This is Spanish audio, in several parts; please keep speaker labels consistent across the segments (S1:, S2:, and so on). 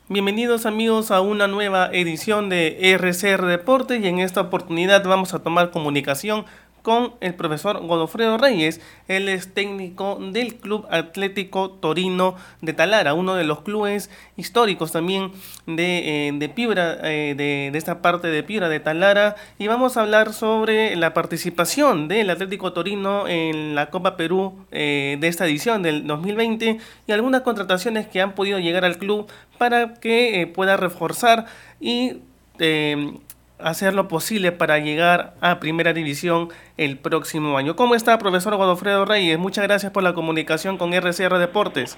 S1: Bienvenidos amigos a una nueva edición de RCR Deportes y en esta oportunidad vamos a tomar comunicación con el profesor Godofredo Reyes. Él es técnico del Club Atlético Torino de Talara, uno de los clubes históricos también de Piura, de esta parte de Piura, de Talara. Y vamos a hablar sobre la participación del Atlético Torino en la Copa Perú de esta edición del 2020 y algunas contrataciones que han podido llegar al club para que pueda reforzar y hacer lo posible para llegar a Primera División el próximo año. ¿Cómo está, profesor Godofredo Reyes? Muchas gracias por la comunicación con RCR Deportes.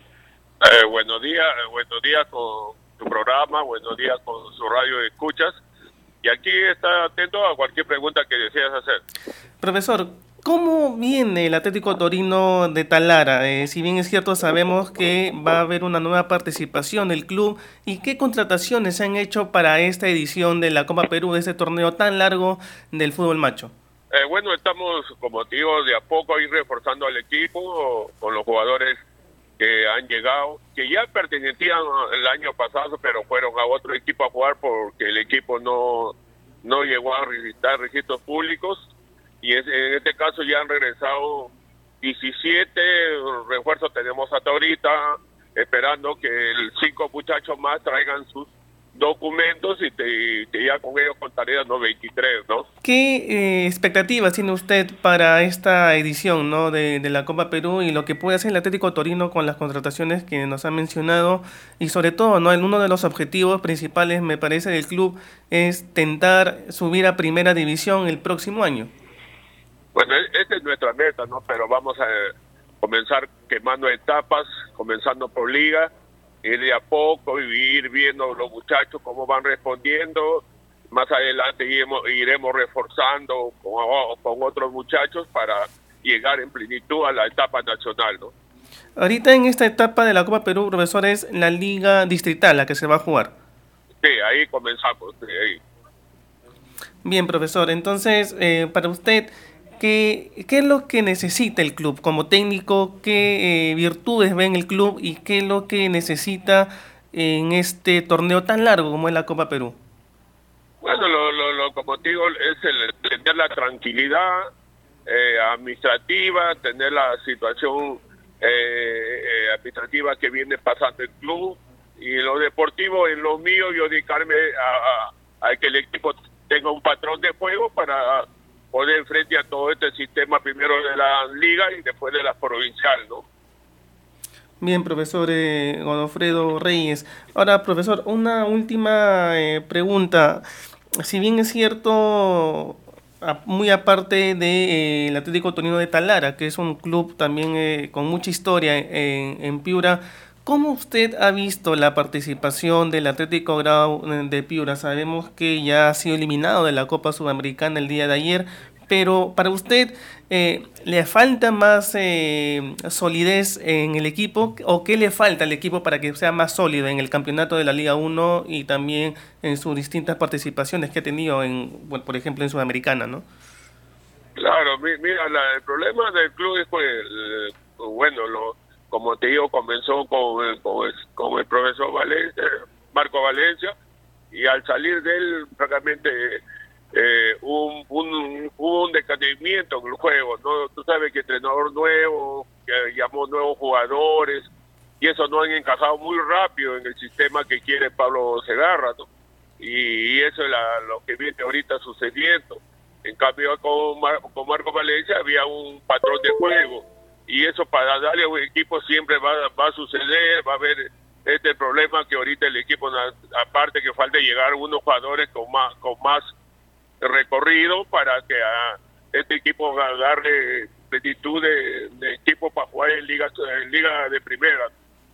S2: Buenos días con tu programa, buenos días con su radio de escuchas. Y aquí está atento a cualquier pregunta que deseas hacer.
S1: Profesor, ¿cómo viene el Atlético Torino de Talara? Si bien es cierto, sabemos que va a haber una nueva participación del club. ¿Y qué contrataciones se han hecho para esta edición de la Copa Perú, de este torneo tan largo del fútbol macho?
S2: Estamos, como te digo, de a poco ir reforzando al equipo con los jugadores que han llegado, que ya pertenecían el año pasado, pero fueron a otro equipo a jugar porque el equipo no llegó a registrar registros públicos. Y en este caso ya han regresado 17 refuerzos, tenemos hasta ahorita, esperando que 5 muchachos más traigan sus documentos y ya con ellos contarían los 23, ¿no?
S1: ¿Qué expectativas tiene usted para esta edición, ¿no? de la Copa Perú y lo que puede hacer el Atlético Torino con las contrataciones que nos ha mencionado? Y sobre todo, ¿no? Uno de los objetivos principales, me parece, del club es tentar subir a Primera División el próximo año.
S2: Bueno, esta es nuestra meta, ¿no? Pero vamos a comenzar quemando etapas, comenzando por liga, ir de a poco y ir viendo los muchachos cómo van respondiendo. Más adelante iremos reforzando con otros muchachos para llegar en plenitud a la etapa nacional, ¿no?
S1: Ahorita en esta etapa de la Copa Perú, profesor, es la Liga Distrital la que se va a jugar.
S2: Sí, ahí comenzamos. Ahí.
S1: Bien, profesor. Entonces, para usted, ¿qué es lo que necesita el club como técnico? ¿Qué virtudes ve en el club y qué es lo que necesita en este torneo tan largo como es la Copa Perú?
S2: Bueno, como te digo, es tener la tranquilidad administrativa, tener la situación administrativa que viene pasando el club, y en lo deportivo, en lo mío, yo dedicarme a que el equipo tenga un patrón de juego para poner frente a todo este sistema, primero de la liga y después de la provincial, ¿no?
S1: Bien, profesor Godofredo Reyes. Ahora, profesor, una última pregunta. Si bien es cierto, muy aparte del Atlético Torino de Talara, que es un club también con mucha historia en Piura, ¿cómo usted ha visto la participación del Atlético Grau de Piura? Sabemos que ya ha sido eliminado de la Copa Sudamericana el día de ayer, pero para usted, ¿le falta más solidez en el equipo o qué le falta al equipo para que sea más sólido en el campeonato de la Liga 1 y también en sus distintas participaciones que ha tenido, bueno, por ejemplo, en Sudamericana, ¿no?
S2: Claro, mira, el problema del club es, pues, bueno, como te digo, comenzó con el profesor Marco Valencia, y al salir de él, prácticamente hubo un decaimiento en el juego, ¿no? Tú sabes que entrenador nuevo, que llamó nuevos jugadores, y eso no han encajado muy rápido en el sistema que quiere Pablo Segarra, ¿no? Y eso es lo que viene ahorita sucediendo. En cambio, con Marco Valencia había un patrón de juego, y eso para darle a un equipo siempre va a suceder, va a haber este problema que ahorita el equipo, aparte que falta llegar unos jugadores con más recorrido para que a este equipo agarre plenitud de equipo para jugar en liga de primera.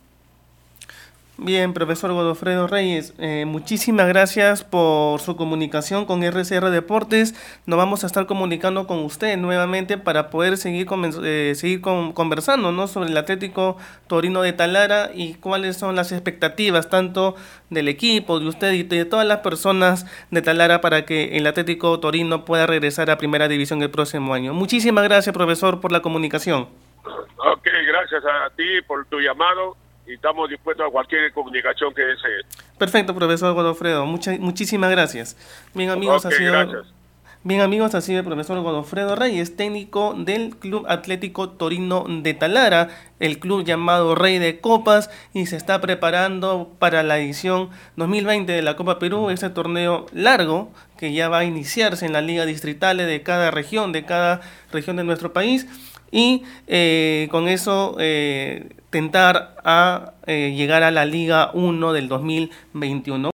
S1: Bien, profesor Godofredo Reyes, muchísimas gracias por su comunicación con RCR Deportes. Nos vamos a estar comunicando con usted nuevamente para poder seguir conversando, ¿no? sobre el Atlético Torino de Talara y cuáles son las expectativas tanto del equipo, de usted y de todas las personas de Talara para que el Atlético Torino pueda regresar a Primera División el próximo año. Muchísimas gracias, profesor, por la comunicación.
S2: Ok, gracias a ti por tu llamado. y estamos dispuestos a cualquier comunicación que desee.
S1: Perfecto, profesor Godofredo. Muchísimas gracias. Bien, amigos,
S2: Ok, gracias.
S1: ha sido el profesor Godofredo Reyes, técnico del Club Atlético Torino de Talara, el club llamado Rey de Copas, y se está preparando para la edición 2020 de la Copa Perú, este torneo largo que ya va a iniciarse en la liga distritales de cada región de nuestro país, y con eso tentar a llegar a la Liga 1 del 2021.